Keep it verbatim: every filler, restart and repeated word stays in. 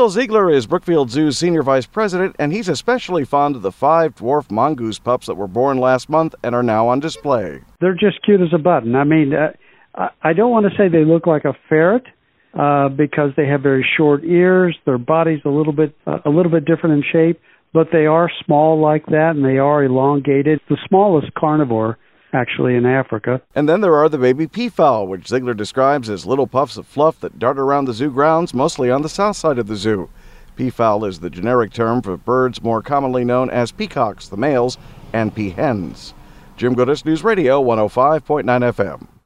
Bill Ziegler is Brookfield Zoo's senior vice president, and he's especially fond of the five dwarf mongoose pups that were born last month and are now on display. They're just cute as a button. I mean, uh, I don't want to say they look like a ferret uh, because they have very short ears. Their body's a little bit uh, a little bit different in shape, but they are small like that, and they are elongated. The smallest carnivore, actually, in Africa. And then there are the baby peafowl, which Ziegler describes as little puffs of fluff that dart around the zoo grounds, mostly on the south side of the zoo. Peafowl is the generic term for birds more commonly known as peacocks, the males, and peahens. Jim Goodis, News Radio one oh five point nine F M.